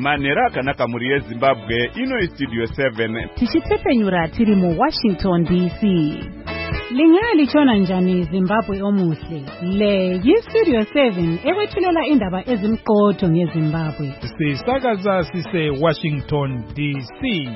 Manera kanaka muri Zimbabwe ino Studio 7 tichitepenyura tiri mu Washington DC. Lingali chona njani Zimbabwe omuhle. Le yi-Studio 7 ewethulela indaba ezimqotho ngeZimbabwe. Sisakaza sise Washington DC.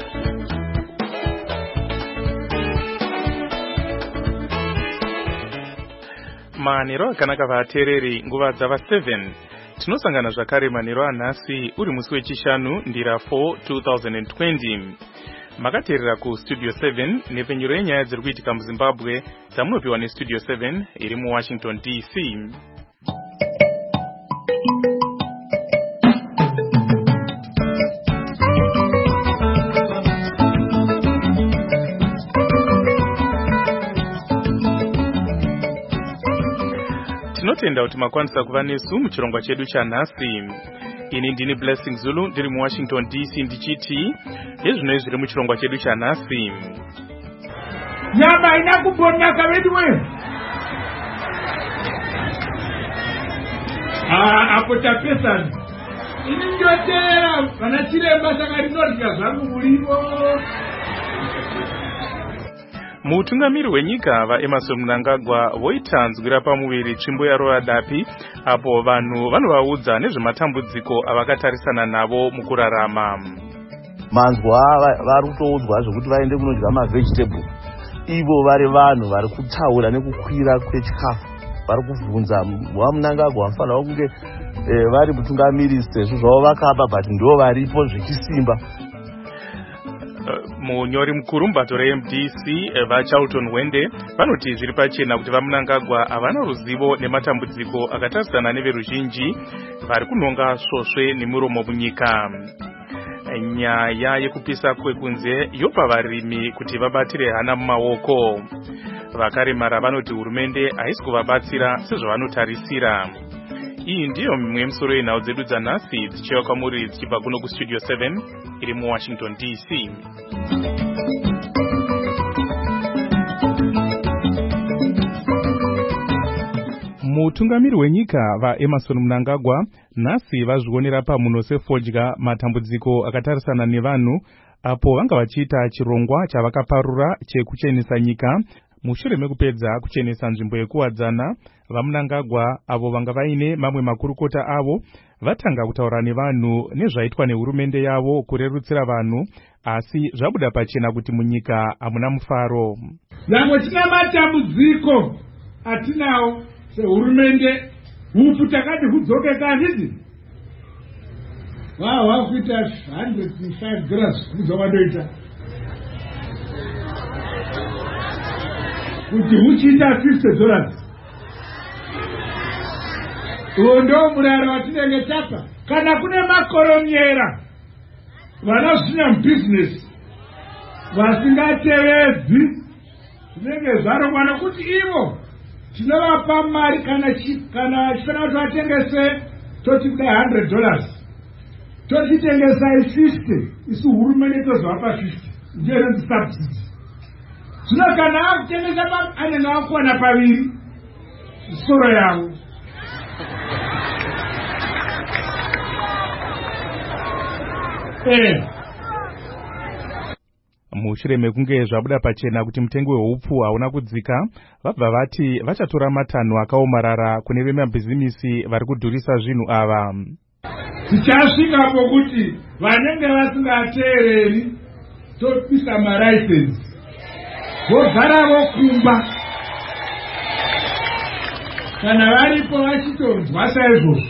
Manero akanaka vatereri nguva dzava 7. Tinosangana zvakare manero anhasi uri musi wechishanu ndira 4 2020. Makateerera ku Studio 7 nepenyuro yenyaya dziri kuitika muZimbabwe dzamunopiwa neStudio 7 iri muWashington DC. Tinotenda kuti makwanisa kuva nesu muchirongwa chedu chanhasi. Ini ndini Blessing Zulu ndiri muWashington DC ndichiti yezvino zviri muchirongwa chedu chanhasi. Nyama ina kubonaka wedwe. Apo tapesana. Ini ndotera kana chiremba saka rinorya zvangu murivo. Mutungamiri wenyika vaEmmerson Mnangagwa voitanzwira pamuviri tsvimbo yaRoyal apo vanhu vanovaudza nezvematambudziko avakatarisana navo mukurarama. Manzwa vari kutoudzwa zvokuti vaende kunodya mavegetable. Ivo vari vanhu vari kutaura nekukwira kwechikafu. Vari kuvhunza waMnangagwa vanofanira kunge vari mutungamiri sezvo zvavo vakapa but ndo varipo zvechisimba. Munyori mukuru mubato reMDC vaCharlton Wende vanoti zviri pachena kuti vaMnangagwa havana ruzivo nematambudziko akatarisana neveruzhinji vari kunonga svosve nemuromo munyika. Nyaya yekupisa kwekunze yopa varimi kuti vabatire hana mumaoko. Vakaremara vanoti hurumende haisi kuvabatsira sezvavanotarisira. Iyi ndiyo mimwe yemisoro yenhau dzedu dzanhasi dzichiuya kwamuri dzichibva kuno kuStudio 7 iri muWashington DC. Mutungamiri wenyika vaEmmerson Mnangagwa nhasi vazvionera pamuno sefodya matambudziko akatarisana nevanhu apo vanga vachiita chirongwa chavakaparura chekuchenesa nyika. Mushure mekupedza kuchenesa nzvimbo yekuwadzana, vaMnangagwa avo vanga vaine mamwe makurukota avo vatanga kutaura nevanhu nezvaitwa nehurumende yavo kurerutsira vanhu, asi zvabuda pachena kuti munyika hamuna mufaro. Nyangwe tina matambudziko atinawo sehurumende, hupu takati hudzoke kandizi. Wakuita $105 kuza wandoita. Kuti huchiita $50. Undo murara watinenge tapa. Kana kune makoronyera vanosvina mubusiness vasingatevedzi zvinenge zvarongwa nokuti ivo tinovapa mari kana chifana kuti vatengese toti kuda $100 tochitengesai 50 isu hurumende tozovapa 50 ndiyo subsidy. Zvino kana akutengesa anenge akuwana paviri soro yavo. Mushure mekunge zvabuda pachena kuti mutengo wehupfu hauna kudzika, vabva vati vachatora matanho akaomarara kune vemabhizimisi vari kudhurisa zvinhu ava. Tichasvika pokuti vanenge vasingateereri topisa malicense vogara vokumba. Kana varipo vachitonzwa saizvozvo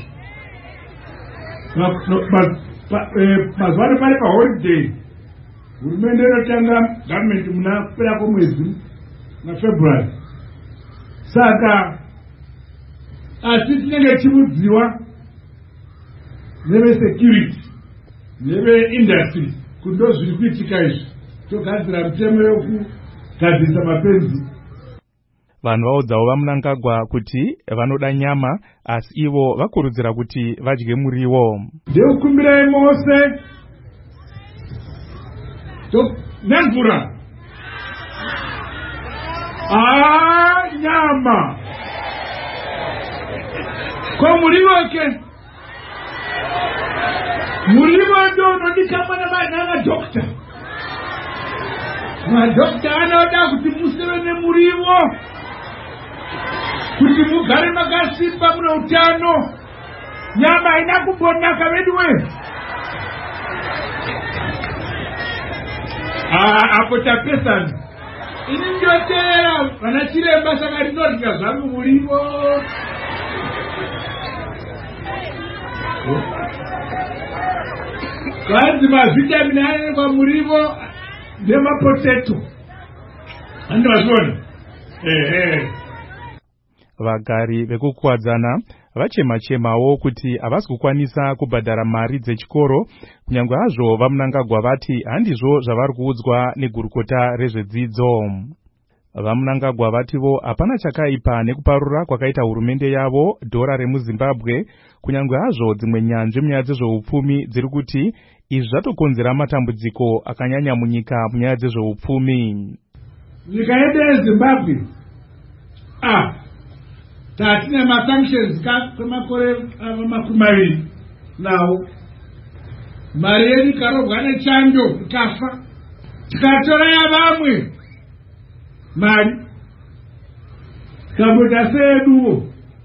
mazuva pari paholiday, hurumende inotanga government muna kupera kwemwedzi naFebruary. Saka asi tinenge tichiudziwa nevesecurity neveindustry kuti ndo zviri kuitika izvi, togadzira mitemo yokugadzirisa mapenzi. Vanhu vaudzawo vaMnangagwa kuti vanoda nyama asi ivo vakurudzira kuti vadye muriwo. Ndeukumbirai mose nemvura. Nyama ko muriwo ke Murivo ndo unodikamwa namadhokta. Madhokta anoda kuti museve nemurivo kuti mugare makasimba mune utano. Nyama haina kumbonaka veduwe. Apo tapesana. Ini ndiyotera vanachiremba saka rinodya zvangu murivo. Kwanzi mavitamini anenekwa murivo nemapoteto. Andivazvona. Vagari vekukwadzana vachema-chemawo kuti havasi kukwanisa kubhadhara mari dzechikoro, kunyange hazvo vamunangagwa vati handizvo zvavari kuudzwa negurukota rezvedzidzo. Vamunangagwa vativo hapana chakaipa nekuparura kwakaita hurumende yavo dhora remuZimbabwe, kunyange hazvo dzimwe nyanzvi munyaya dzezveupfumi dziri kuti izvi zvatokonzera matambudziko akanyanya munyika munyaya dzezveupfumi. Nyika yedu yeZimbabwe tatina masanctions kwemakore makumi nawo. Mari yedu ikarohwa nechando ikafa, tikatora yavamwe mari kabuda seduwo.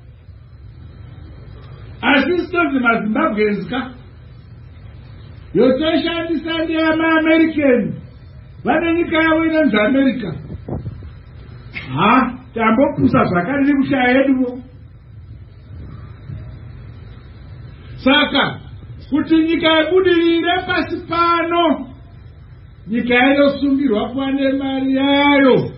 Asi sitonzi maZimbabweans yotoshandisa ndeyamaamerican. Vane nyika yavo inonzi America. Tambopusa zvakare nekushaya yeduwo. Saka kuti nyika yebudirire pasi pano, nyika inosungirwa kuva nemari yayo.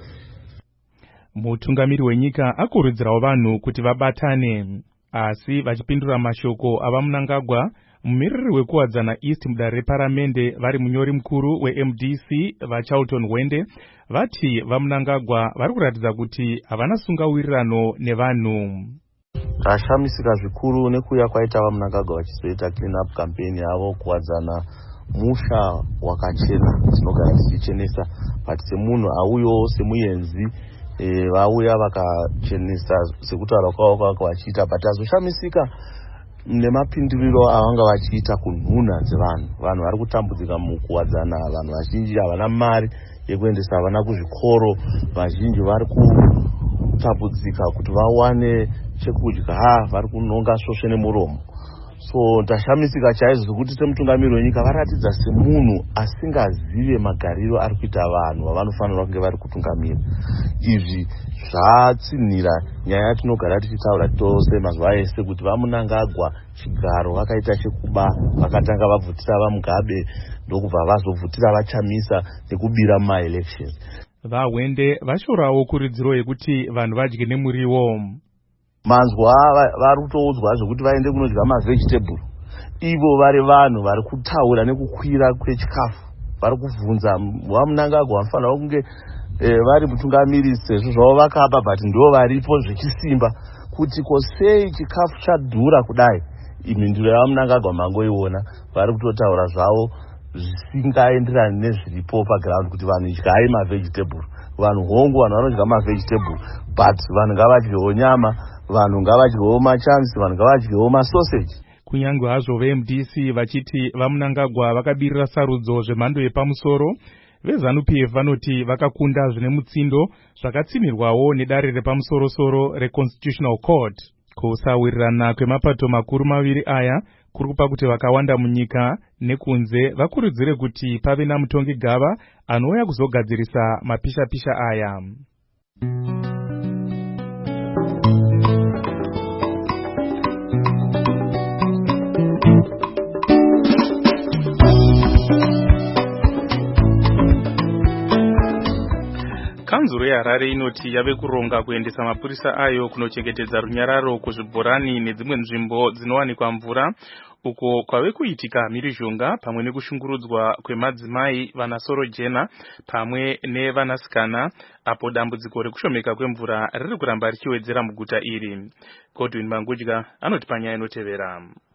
Mutungamiri wenyika akurudzirawo vanhu kuti vabatane, asi vachipindura mashoko avamunangagwa, mumiriri wekuwadzana East mudare reparamende vari munyori mukuru weMDC vaCharlton Wende vati vamunangagwa vari kuratidza kuti havana sungawirirano nevanhu. Tashamisika zvikuru nekuya kwaita vamunangagwa vachizoita clean up campaign yavo kuwadzana musha wakachena tinogara tichichenesa, but semunhu auyo semuyenzi vauya vakachenesa sekutaura kwavo vachiita, but azoshamisika nemapinduriro avanga vachiita kunhuna dzevanhu. Vanhu vari kutambudzika mukuwadzana, vanhu vazhinji havana mari yekuendesa vana kuzvikoro, vazhinji vari kutambudzika kuti vawane chekudya, vari kunonga svosve nemuromo. So ndashamisika chaizvo zvekuti semutungamiri wenyika varatidza semunhu asingazive magariro ari kuita vanhu vavanofanira kunge vari kutungamira. Izvi zvatsinhira nyaya yatinogara tichitaura tose mazuva ese kuti vamunangagwa chigaro vakaita chekuba, vakatanga vabvutira vaMugabe ndokubva vazobvutira vaChamisa nekubira mumaelections. VaWende vashorawo kurudziro yekuti vanhu vadye nemuriwo. Manzwa vari kutoudzwa zvekuti vaende kunodya mavegetable. Ivo vari vanhu vari kutaura nekukwira kwechikafu, vari kubvunza vamunangagwa vanofanira kunge vari mutungamiri sezvo zvavo vakapa, but ndo varipo zvechisimba kuti kosei chikafu chadhura kudai. Imhinduro yavamunangagwa mangoiona, vari kutotaura zvavo zvisingaenderani nezviripo paground kuti vanhu idyai mavegetable. Vanhu hongu, vanhu vanodya mavegetable, but vanhu ngavadyewo nyama, vanhu ngavadyewo machansi, vanhu ngavadyewo masoseji. Kunyange hazvo veMDC vachiti vamunangagwa vakabirira sarudzo zvemhando yepamusoro, veZANU-PF vanoti vakakunda zvine mutsindo zvakatsimirwawo nedare repamusoro-soro reConstitutional Court. Kusawirirana kwemapato makuru maviri aya kuri kupa kuti vakawanda munyika nekunze vakurudzire kuti pave namutongi gava anouya kuzogadzirisa mapisha-pisha aya. Kanzuro yeHarare inoti yave kuronga kuendesa mapurisa ayo kunochengetedza runyararo kuzvibhorani nedzimwe nzvimbo dzinowanikwa mvura, uko kwave kuitika mhirizhonga pamwe nekushungurudzwa kwemadzimai vanasoro jena pamwe nevanasikana, apo dambudziko rekushomeka kwemvura riri kuramba richiwedzera muguta iri. Godwin Mangudya anoti panyaya inotevera.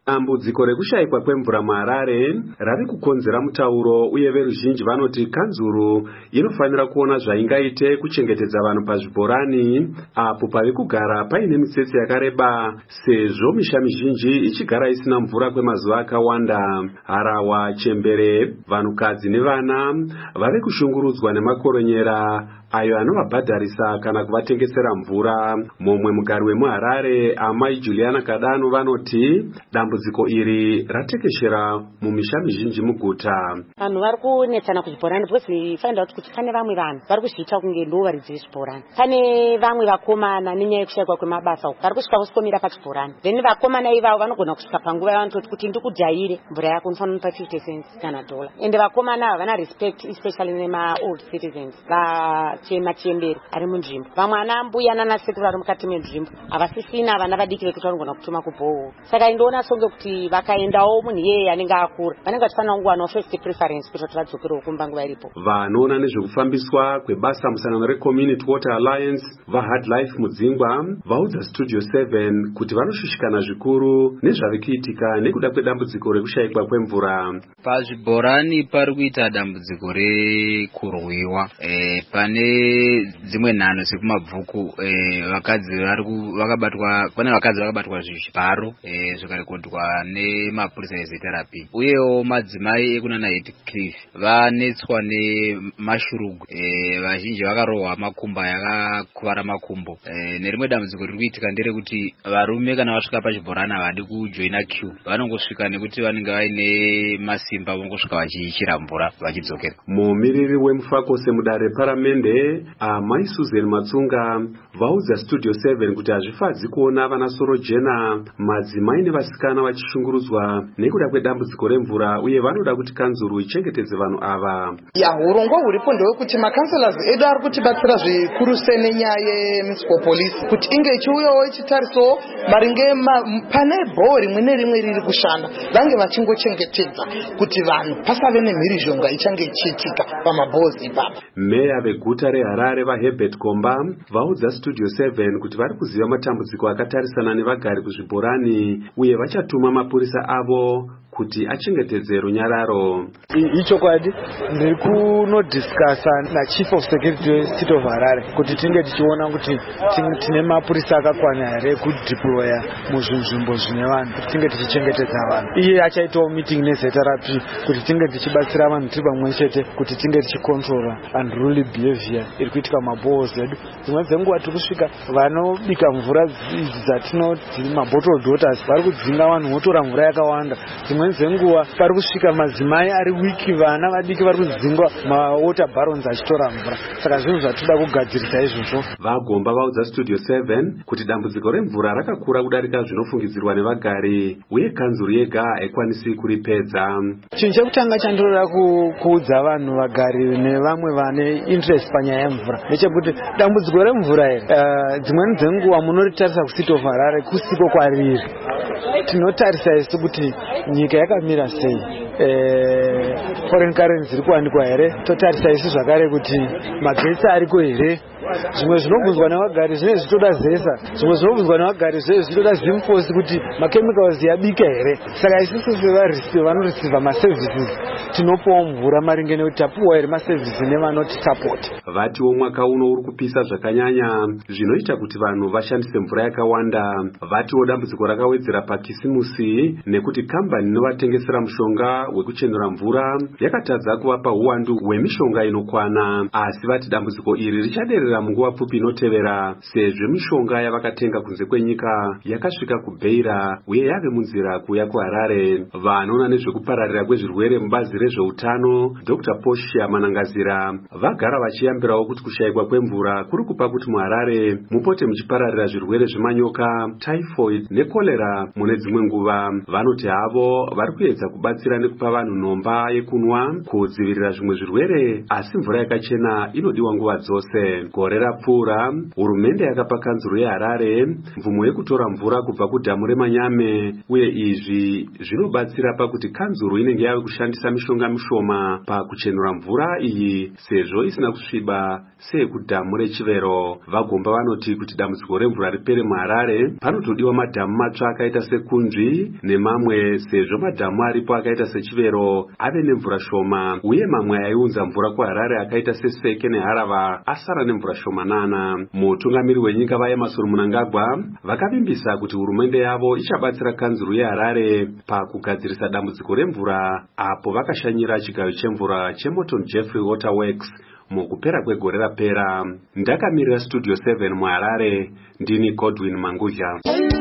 Dambudziko rekushayikwa kwemvura muHarare rari kukonzera mutauro, uye veruzhinji vanoti kanzuru inofanira kuona zvaingaite kuchengetedza vanhu pazvibhorani apo pave kugara paine mitsetse yakareba, sezvo misha mizhinji ichigara isina mvura kwemazuva akawanda. Harawa, Chembere, vanhukadzi nevana vari kushungurudzwa nemakoronyera ayo anovabhadharisa kana kuvatengesera mvura. Mumwe mugari wemuHarare, Amai Juliana Kadano, vanoti dambudziko iri ratekeshera mumisha mizhinji muguta. Vanhu vari kunetsana kuzvibhorani because find out kuti pane vamwe vanhu vari kuzviita kunge ndovaridzi vezvibhorani. Pane vamwe vakomana nenyaya yekushayikwa kwemabasa uku vari kusvika kusvomira pachibhorani, then vakomana ivavo vanogona kusvika panguva yavanototi kuti ndikudhayire mvura yako unofanira kunipa 50 cents kana $1, ende vakomana havana respect especially nema-old citizens Chembere ari munzvimbo. Vamwe ana mbuya nanasekuru vari mukati menzvimbo havasisina vana vadiki vekuti vanogona kutuma kubhohoro. Saka indoona songe kuti vakaendawo munhu iyeye anenge akura vanenge vachifanira kungowanawo first preference kuita kuti vadzokerewo kumba nguva iripo. Vanoona nezvekufambiswa kwebasa musangano reCommunity Water Alliance vaHard Life Mudzingwa vaudza Studio 7 kuti vanoshushikana zvikuru nezvave kuitika nekuda kwedambudziko rekushayikwa kwemvura. Pazvibhorani pari kuita dambudziko rekurwiwa. Pane dzimwe nhano sekumabvuku pane vakadzi vakabatwa zvibharo zvikarekodwa nemapurisa eziterapi, uyewo madzimai ekunana Heathcliff vanetswa nemashurugu, vazhinji vakarohwa makumbo yakakuvara makumbo. Nerimwe dambudziko riri kuitika nderekuti varume kana vasvika pachibhorani havadi kujoina queue, vanongosvika nekuti vanenge vaine masimba vongosvika vachichira mvura vachidzokera. Mumiriri wemufako semudare paramende Amai Susan Matsunga vaudza Studio 7 kuti hazvifadzi kuona vanasoro jena, madzimai nevasikana vachishungurudzwa nekuda kwedambudziko remvura, uye vanoda kuti kanzuru ichengetedze vanhu ava. Urongwa huripo ndewekuti makanselas edu ari kutibatsira zvikuru sei nenyaya yemunicipal police kuti inge ichiuyawo ichitarisawo maringe pane bhoho rimwe nerimwe riri kushanda vange vachingochengetedza kuti vanhu pasave nemhirizhonga ichange ichiitika pamabhozi ipapo. Meya veguta reHarare vaHerbert Komba vaudza Studio 7 kuti vari kuziva matambudziko akatarisana nevagari kuzvibhorani, uye vachatuma mapurisa avo kuti achengetedze runyararo. Ichokwadi ndiri kunodiscussa naChief of Security weState of Harare kuti tinge tichiona kuti tine mapurisa akakwana here kudeploya muzvinzvimbo zvine vanhu kuti tinge tichichengetedza vanhu. Iye achaitawo meeting neziterapi kuti tinge tichibatsira vanhu tiri pamwe chete kuti tinge tichicontrola unruly behavior iri kuitika mabhohos edu. Dzimwe dzenguva tiri kusvika vanobika mvura idzi dzatinoti mabottled waters vari kudzinga vanhu votora mvura yakawanda. Dzimwe dzenguva pari kusvika madzimai ari wiki, vana vadiki vari kudzingwa mawater barrels achitora mvura. Saka zvinhu zvatoda kugadzirisa izvozvo. Vagomba vaudza Studio 7 kuti dambudziko remvura rakakura kudarika zvinofungidzirwa nevagari, uye kanzuru yega haikwanisi kuripedza. Chinhu chekutanga chandinoda kuudza vanhu vagari nevamwe vane interest panyaya yemvura ndechekuti dambudziko remvura iri dzimweni dzenguva munoritarisa kuState of Harare kusiko kwariri. Tinotarisa isu kuti nyika yakamira sei, foreign currency dziri kuwanikwa here, totarisa isu zvakare kuti magetsi ariko here. Zvimwe zvinobvunzwa nevagari zvine zvitoda zesa, zvimwe zvinobvunzwa nevagari zvitoda zimfosi kuti machemicals yabika here. Saka isusu sevarisiva vanorisiva maservices tinopawo mvura maringe nekuti tapuwa here maservices nevanoti support. Vatiwo mwaka uno uri kupisa zvakanyanya zvinoita kuti vanhu vashandise mvura yakawanda. Vatiwo dambudziko rakawedzera paKisimusi nekuti kambani inovatengesera mushonga wekuchenura mvura yakatadza kuvapa uwandu hwemishonga inokwana, asi vati dambudziko iri richaderera munguva pfupi inotevera sezvo mishonga yavakatenga kunze kwenyika yakasvika kuBeira uye yave munzira kuuya kuHarare. Vanoona nezvekupararira kwezvirwere mubazi rezveutano Dr. Portia Manangazira vagara vachiyambirawo kuti kushayikwa kwemvura kuri kupa kuti muHarare mupote muchipararira zvirwere zvemanyoka, typhoid nekolera mune dzimwe nguva. Vanoti havo vari kuedza kubatsira yekupa vanhu nhomba yekunwa kudzivirira zvimwe zvirwere, asi mvura yakachena inodiwa nguva dzose. Gore rapfuura hurumende yakapa kanzuro yeHarare mvumo yekutora mvura kubva kudhamu reManyame, uye izvi zvinobatsira pakuti kanzuro inenge yave kushandisa mishonga mishoma pakuchenura mvura iyi sezvo isina kusviba seyekudhamu reChivero. Vagomba vanoti kuti dambudziko remvura ripere muHarare panotodiwa madhamu matsva akaita seKunzvi nemamwe, sezvo madhamu aripo akaita seChivero ave nemvura shoma, uye mamwe aiunza mvura kuHarare akaita seSeke neHarava asara nemvura shomanana. Mutungamiri wenyika vaEmmerson Mnangagwa vakavimbisa kuti hurumende yavo ichabatsira kanzuro yeHarare pakugadzirisa dambudziko remvura, apo vakashanyira chigayo chemvura cheMorton Jeffrey Waterworks mukupera kwegore rapera. Ndakamirira Studio 7 muHarare, ndini Godwin Mangudya.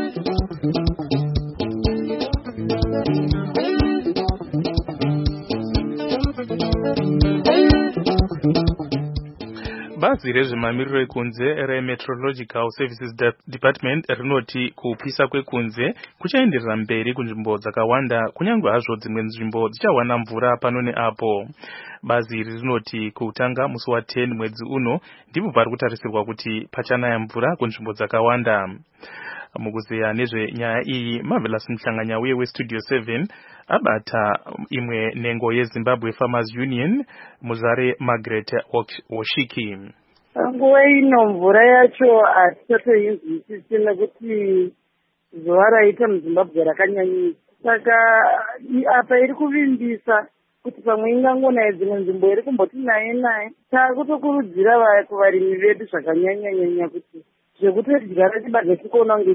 Bazi rezvemamiriro ekunze reMeteorological Services Department rinoti kupisa kwekunze kuchaenderera mberi kunzvimbo dzakawanda, kunyange hazvo dzimwe nzvimbo dzichawana mvura pano neapo. Bazi iri rinoti kutanga musi wa10 mwedzi uno ndipo pari kutarisirwa kuti pachanaya mvura kunzvimbo dzakawanda. Mukuzeya nezvenyaya iyi, Marvelous Mhlanganya uye weStudio 7 abata imwe nengo yeZimbabwe Farmers Union, Muzare Margaret Woshiki. Nguva ino mvura yacho hatichatoinzwisisi nekuti zuva raita muZimbabwe rakanyanyisa. Saka apa iri kuvimbisa kuti pamwe ingangonaye dzimwe nzvimbo iri kumboti naye. Takutokurudzira kuvarimi vedu zvakanyanya kuti zvekutodyara chibage tikuona kunge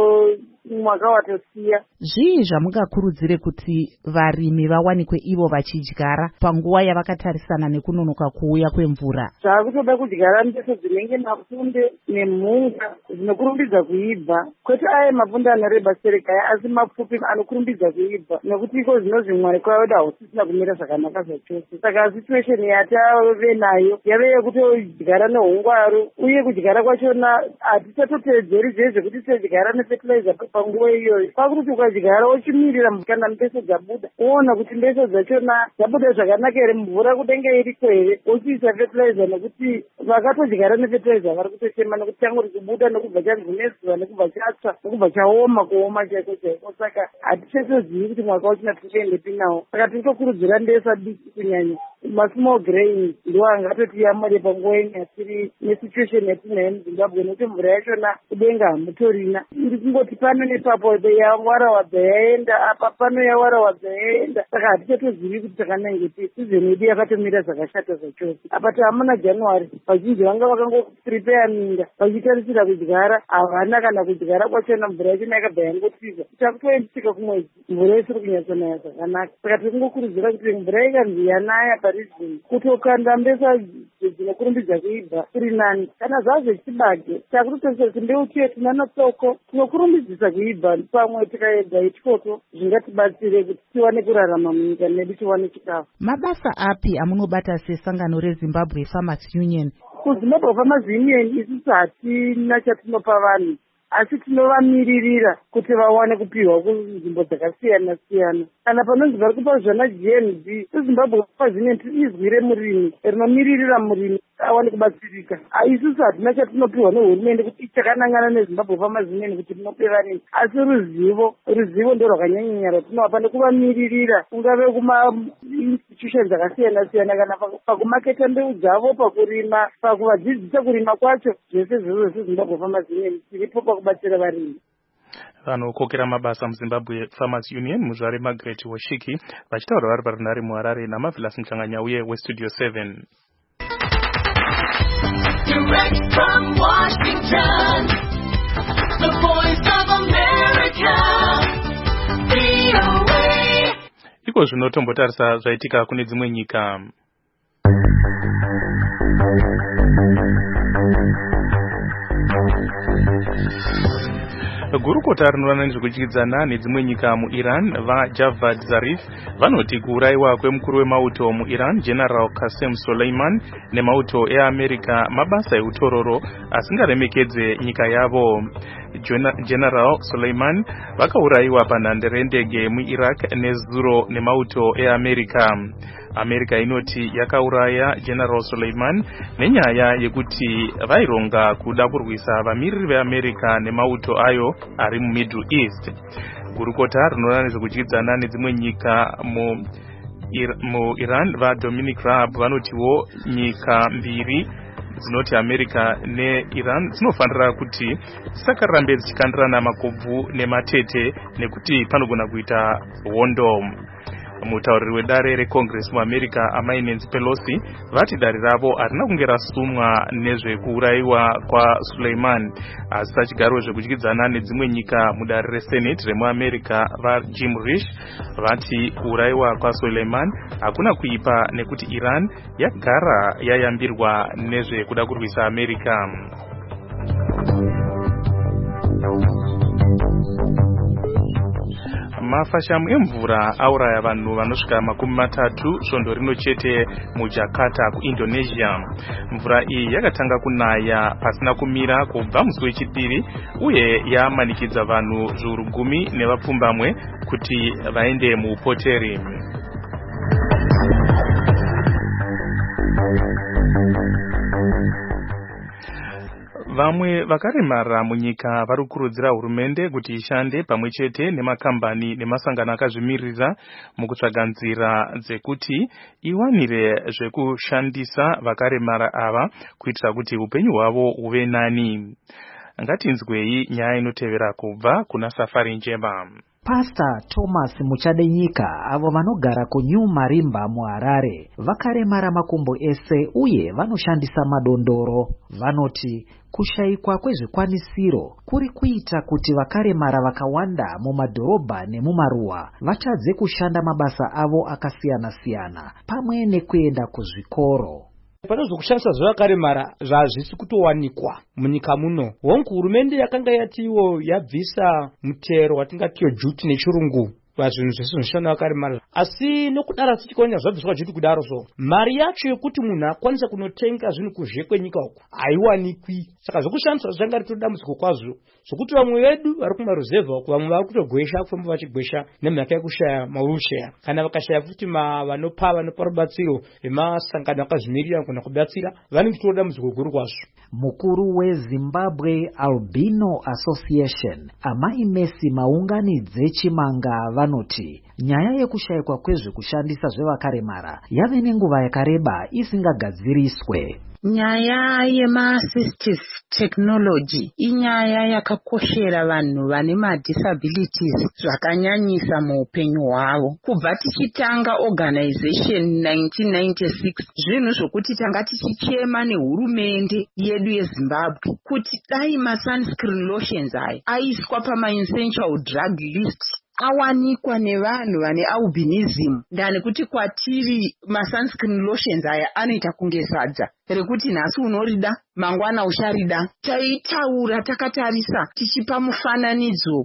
mwaka watosiya. Zvii zvamungakurudzire kuti varimi vawanikwe ivo vachidyara panguva yavakatarisana nekunonoka kuuya kwemvura? Zvaakutoda kudyara mbeso dzinenge mapunde nemhunga zvinokurumbidza kuibva, kwete aya mapunde anoreba serekaya asi mapfupi anokurumbidza kuibva, nekuti iko zvinozvi mwari kwavedu hausisina kumira zvakanaka zvachose. Saka situation yatave nayo yave yekutodyara nehungwaru, uye kudyara kwachona hatichatoteedzeri zvekuti todyara nefertilizer panguva iyoyo. Pakuti ukadyara uchimirira kana mbeso dzabuda woona kuti mbeso dzachona dzabuda zvakanaka here, mvura kudenga iriko here, uchiisa fertilizer, nekuti vakatodyara nefertilizer vari kutotema nekuti changori kubuda nekubva chanzwa nezuva nekubva chatsva nekubva chaoma kuoma chaiko chaiko. Saka hatichatozivi kuti mwaka wachina tikuendepi nawo. Saka tiri kutokurudzira mbesa diki kunyanya masmall grain ndo angatotiyamure panguva ino yatiri nesituation yatinayo muZimbabwe, nekuti mvura yachona kudenga hamutorina, iri kungoti pano nepapo yawarawabva yaenda apa, pano yawarawabva yaenda. Saka hatichatozivi kuti takanangepi. Sizoni yedu yakatomira zvakashata zvachose. Apa taamuna January, vazhinji vanga vakangoprepare minda vachitarisira kudyara, havana kana kudyara kwachona mvura yachona yakabva yangotiza. Takutoendesika kumwedzi mvura isiri kunyatsonaya zvakanaka. Saka tiri kungokurudzira kuti mvura ikanzi yanaya parizvino kutokanda mbesa dzinokurumbidza kuibva kuri nani. Kana zvazvechibage takutotarisa kuti mbeu chetu nanatsoko tinokurumbidzisa kuibva, pamwe tikaedza itikoto zvingatibatsire kuti tiwane kurarama munyika medu, tiwane chikafu. Mabasa api amunobata sesangano reZimbabwe Farmers Union? KuZimbabwe Farmers Union isusu hatina chatinopa vanhu, asi tinovamiririra kuti vawane kupiwa kunzvimbo dzakasiyana siyana. Kana panonzi vari kupa zvana GNB, Zimbabwe Farmers Union izwire murimi rinomiririra murimi awane kubatsirika. Isusu hatina chatinopiwa nehurumende kuti chakanangana neZimbabwe Farmers Union kuti tinope varimi, asi ruzivo ndo rwakanyanyanya rwatinowapa nekuvamiririra, kungave kuma-institutions akasiyana siyana, kana pakumaketa mbeu dzavo, pakurima, pakuvadzidzisa kurima kwacho. Zvese zvozvo seZimbabwe Farmers Union tiripo pakubatsira varimi. Vanokokera mabasa muZimbabwe Farmers Union, Muzvare Margaret Woshiki, vachitaura vari parunhare muHarare, naMarvelous Mhlanganya uye weStudio 7. Direct from Washington, the voice of America, VOA. Iko zvino tombotarisa zvaitika kune dzimwe nyika. Gurukota rinoona nezvekudyidzana nedzimwe nyika muIran vaJavad Zarif vanoti kuurayiwa kwemukuru wemauto muIran General Qasem Soleiman nemauto eAmerica mabasa eutororo asingaremekedze nyika yavo. General Soleiman vakaurayiwa panhanderendege muIraq nezuro nemauto eAmerica. America inoti yakauraya General Soleiman nenyaya yekuti vaironga kuda kurwisa vamiriri veAmerica nemauto ayo ari muMiddle East. Gurukota rinoona nezvekudyidzana nedzimwe nyika muIran vaDominic Raab vanotiwo nyika mbiri dzinoti America neIran dzinofanira kuti dzisakarambe dzichikandirana makobvu nematete nekuti panogona kuita hondo. Mutauriri wedare reCongress muAmerica Nancy Pelosi vati dare ravo harina kunge rasumwa nezvekuurayiwa kwaSuleiman, asi pachigaro zvekudyidzana nedzimwe nyika mudare reSenate remuAmerica vaJim Risch vati kuurayiwa kwaSuleiman hakuna kuipa nekuti Iran yagara yayambirwa nezvekuda kurwisa America. Mafashamu emvura auraya vanhu vanosvika 30 svondo rino chete muJakarta kuIndonesia. Mvura iyi yakatanga kunaya pasina kumira kubva musi wechipiri uye yamanikidza vanhu zviuru 10 nevapfumbamwe kuti vaende muupoteri. Vamwe vakaremara munyika vari kukurudzira hurumende kuti ishande pamwe chete nemakambani nemasangano akazvimirira mukutsvaga nzira dzekuti iwanire zvekushandisa vakaremara ava kuitira kuti upenyu hwavo huve nani. Ngatinzwei nyaya inotevera kubva kuna Safari Njema. Pastor Thomas Muchadenyika avo vanogara kuNew Marimba muHarare vakaremara makumbo ese uye vanoshandisa madondoro. Vanoti kushayikwa kwezvikwanisiro kuri kuita kuti vakaremara vakawanda mumadhorobha nemumaruwa vatadze kushanda mabasa avo akasiyana-siyana pamwe nekuenda kuzvikoro. Panozokushandisa zvevakaremara zvazvisi kutowanikwa munyika muno. Hongu hurumende yakanga yatiwo yabvisa mutero watingatiyo juti nechirungu pazvinhu zvese zvinoshanda vakaremara, asi nokudaro tichikaona zvabviswa juti kudaro so mari yacho yekuti munhu akwanisa kunotenga zvinhu kuzhe kwenyika uko haiwanikwi. Saka zvokushandisa zvanga ritori dambudziko kwazvo zvokuti vamwe vedu vari kumaruzevha uko vamwe vari kutogwesha kufamba vachigwesha nemhaka yekushaya mawheelchair, kana vakashaya futi vanopa rubatsiro vemasangano akazvimirira kana kubatsira vanenge tori dambudziko guru kwazvo. Mukuru weZimbabwe Albino Association Amai Messi Maunganidze Chimanga vanoti nyaya yekushayikwa kwezvekushandisa zvevakaremara yave nenguva yakareba isingagadziriswe. Nyaya yema-assistive technology inyaya yakakoshera vanhu vane madisabilities zvakanyanyisa muupenyu hwavo. Kubva tichitanga organization 1996 zvinhu zvokuti tanga tichichema nehurumende yedu yeZimbabwe kuti dai ma-sunscreen lotions aya aiswa pama-essential drug list awanikwa nevanhu vane albinism, ndani kuti kwatiri ma-sunscreen lotions aya anoita kunge sadza rekuti nhasi unorida mangwana ucharida. Taitaura takatarisa tichipa mufananidzo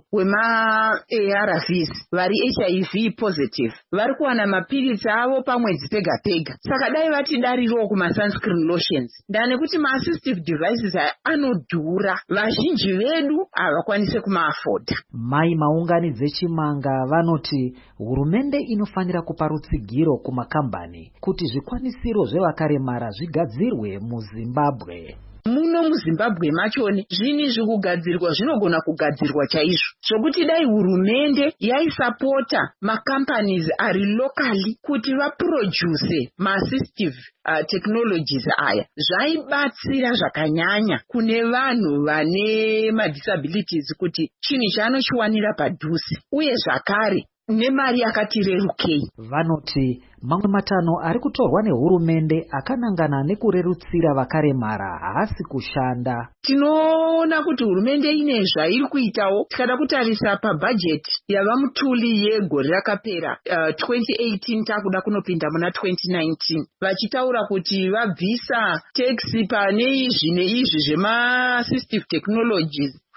wema-ARVs vari HIV positive vari kuwana mapirisi avo pamwedzi pega pega. Saka dai vatidarirowo kuma-sunscreen lotions, ndani kuti ma-assistive devices aya anodhura, vazhinji vedu havakwanise kumaafoda. Mai Maunganidze Chimanga vanoti hurumende inofanira kupa rutsigiro kumakambani kuti zvikwanisiro zvevakaremara zvigadzirwe muZimbabwe. Muno muZimbabwe machoni zvini zvekugadzirwa zvinogona kugadzirwa chaizvo, zvokuti dai hurumende yaisapota macompanies ari locally kuti vaproduce ma-assistive technologies aya, zvaibatsira zvakanyanya kune vanhu vane madisabilities kuti chinhu chaanochiwanira padhuze uye zvakare nemari yakati rerukei. Vanoti mamwe matanho ari kutorwa nehurumende akanangana nekurerutsira vakaremara haasi kushanda. Tinoona kuti hurumende ine zvairi kuitawo. Tikada kutarisa pabudget yava mutuli yegore rakapera 2018 takuda kunopinda muna 2019 vachitaura kuti vabvisa tax pane izvi neizvi zvema-assistive technologies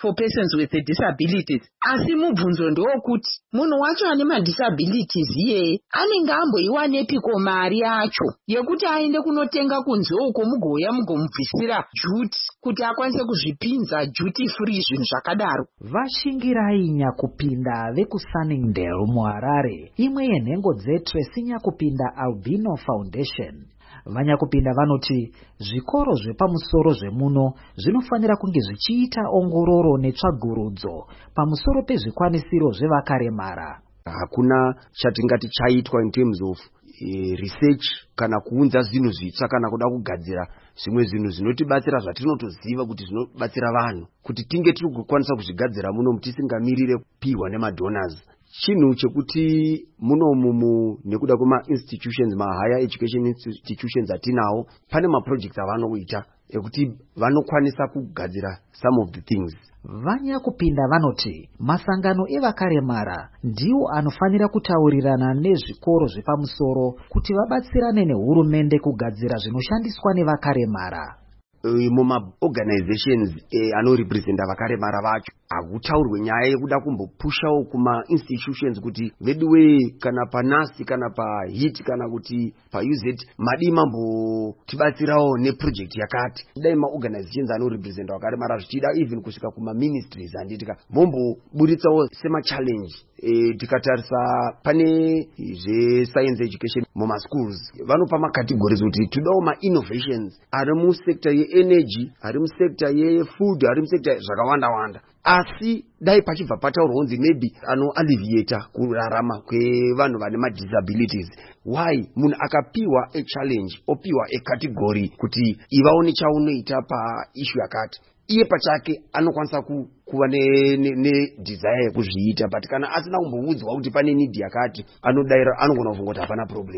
for persons with disabilities. Asi mubvunzo ndokuti munhu wacho ane madisabilities iyeye anenge amboiwa nepiko mari yacho yekuti aende kunotenga kunze uko mugouya mugomubvisira juti kuti akwanise kuzvipinza duty free zvinhu zvakadaro. Vashingirai Nyakupinda vekuSunningdale muHarare, imwe yenhengo dzeTracy Nyakupinda Albino Foundation. Vanyakupinda vanoti zvikoro zvepamusoro zvemuno zvinofanira kunge zvichiita ongororo netsvagurudzo pamusoro pezvikwanisiro zvevakaremara. Hakuna chatingati chaitwa in terms of research kana kuunza zvinhu zvitsva kana kuda kugadzira zvimwe zvinhu zvinotibatsira zvatinotoziva kuti zvinobatsira vanhu kuti tinge tiri kukwanisa kuzvigadzira muno tisingamirire kupihwa nemadonors. Chinhu chekuti munomu nekuda kwema-institutions, ma-higher education institutions atinawo, pane ma-projects avanoita ekuti vanokwanisa kugadzira some of the things. Vanyakupinda vanoti masangano evakaremara ndiwo anofanira kutaurirana nezvikoro zvepamusoro kuti vabatsirane nehurumende kugadzira zvinoshandiswa nevakaremara. Muma-organizations anorepresenta vakaremara vacho hakutaurwe nyaya yekuda kumbopushawo kuma-institutions kuti veduwe kana panasi kana pahit kana kuti paUZ madi mambotibatsirawo neproject yakati. Dai ma-organizations anorepresenta vakaremara zvichida even kusvika kuma-ministries handitika momboburitsawo sema-challenge. Tikatarisa pane zve-science education muma-schools vanopa ma-categories kuti todawo ma-innovations ari musekta ye-energy, ari musekta ye-food, ari musekta zvakawanda-wanda. Asi dai pachibva pataurwa kunzi maybe anoalleviata kurarama kwevanhu vane ma-disabilities. Why? Munhu akapiwa a-challenge, opiwa a-category kuti ivaone chaunoita pa-issue yakati, iye pachake anokwanisa kuva ne-desire yekuzviita, but kana asina kumboudzwa kuti pane need yakati anodaira anogona kuvongoti hapana problem.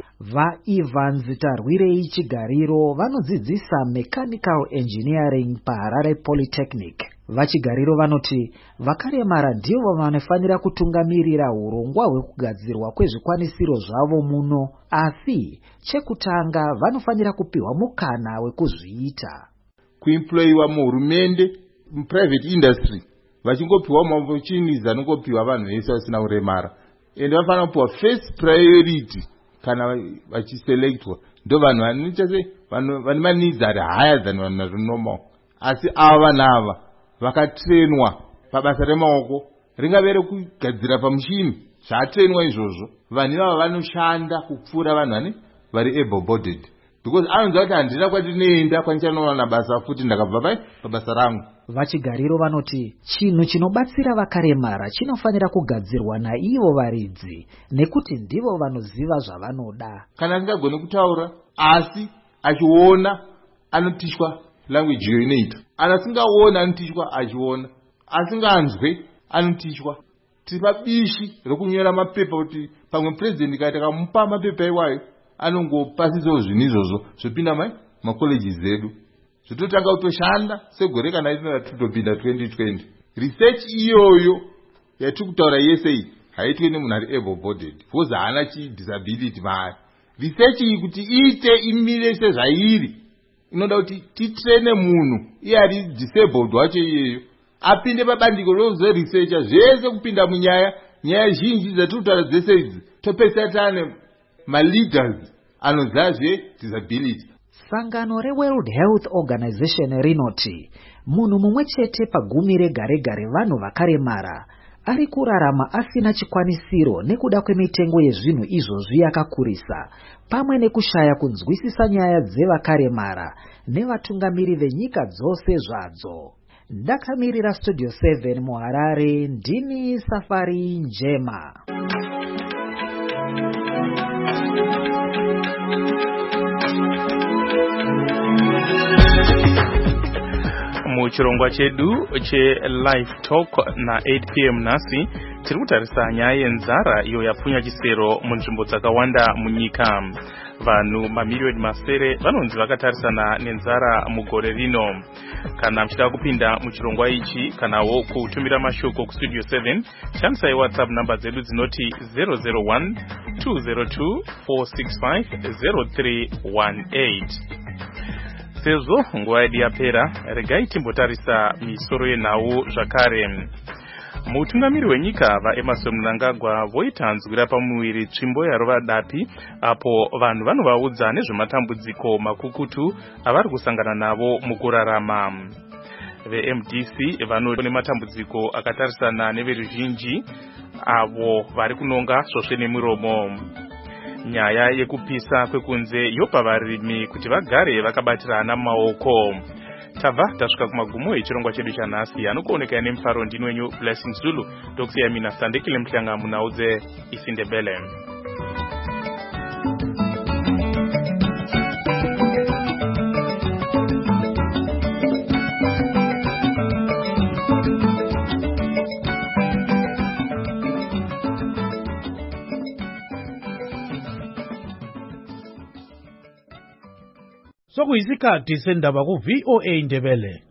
VaEvans Tarwirei Chigariro vanodzidzisa mechanical engineering paHarare Polytechnic. Vachigariro vanoti vakaremara ndivo vanofanira kutungamirira urongwa hwekugadzirwa kwezvikwanisiro zvavo muno, asi chekutanga vanofanira kupiwa mukana wekuzviita. Kuemployiwa muhurumende, private industry, vachingopiwa mavochinidza anongopiwa vanhu vese vasina kuremara. Ende vafanira kupiwa first priority kana vachiselectwa. Ndo vanhu vanoita se vane ma-needs ari higher than vanhu vari normal. Asi ava nava vakatrainwa pabasa remaoko, ringave rekugadzira pamushini zvaatrainwa izvozvo, vanhu ivava vanoshanda kupfuura vanhu vari able bodied. Because anonzwa kuti handina kwatinoenda kwandichandowana basa futi ndakabva pabasa rangu. Vachigariro vanoti chinhu chinobatsira vakaremara chinofanira kugadzirwa naivo varidzi nekuti ndivo vanoziva zvavanoda. Kana asingagoni kutaura asi achiona anotishwa language iyo inoita. Asingaona anotishwa achiona. Asinganzwe anotishwa. Tiri pabishi rokunyora mapepa kuti pamwe president kaita kamupa mapepa iwayo anongopasisawo zvinhu izvozvo zvopinda macolleges edu. Zvototanga kutoshanda segore kana rinova tutopinda 2020. Research iyoyo yatiri kutaura yese iyi haitwe nemunhu ari able bodied because haana disability maari. Research iyi kuti iite imire sezvairi inoda kuti titraine munhu iye ari disabled wacho iyeyo apinde pabandiko rozveresearcha zvese kupinda munyaya zhinji dzatiri kutaura dzese idzi topesa tane ma-leaders anoziva zvedisability. Sangano reWorld Health Organization rinoti munhu mumwe chete pagumi rega-rega vanhu vakaremara ari kurarama asina chikwanisiro nekuda kwemitengo yezvinhu izvozvi yakakurisa, pamwe nekushaya kunzwisisa nyaya dzevakaremara nevatungamiri venyika dzose zvadzo. Ndakamirira Studio 7 muHarare, ndini Safari Njema. Muchirongwa chedu che-Live Talk na 8 p.m. nasi tiri kutarisa nyaya yenzara iyo yapfunya chisero munzvimbo dzakawanda munyika. Vanhu mamiliyoni masere vanonzi vakatarisana nenzara mugore rino. Kana mchida kupinda muchirongwa ichi kanawo kutumira mashoko kustudio 7, shandisai WhatsApp namba dzedu dzinoti 001 202 465 0318. sezvo nguva yedu yapera, regai timbotarisa misoro yenhau zvakare. Mutungamiri wenyika vaEmmerson Mnangagwa voitanzwira pamuviri tsvimbo yarova dapi apo vanhu vanovaudza nezvematambudziko makukutu avari kusangana navo mukurarama. VeMDC vanone matambudziko akatarisana neveruzhinji avo vari kunonga svosve nemiromo. Nyaya yekupisa kwekunze yopa varimi kuti vagare vakabatirana maoko. Tabva tasvika kumagumo echirongwa chedu chanhasi, anokuoneka nemufaro ndini wenyu Blessing Zulu, Dr. Mina Sandekile Mhlanga munaudze isindebele. Sokuyisikhathi sendaba ku VOA Indebele.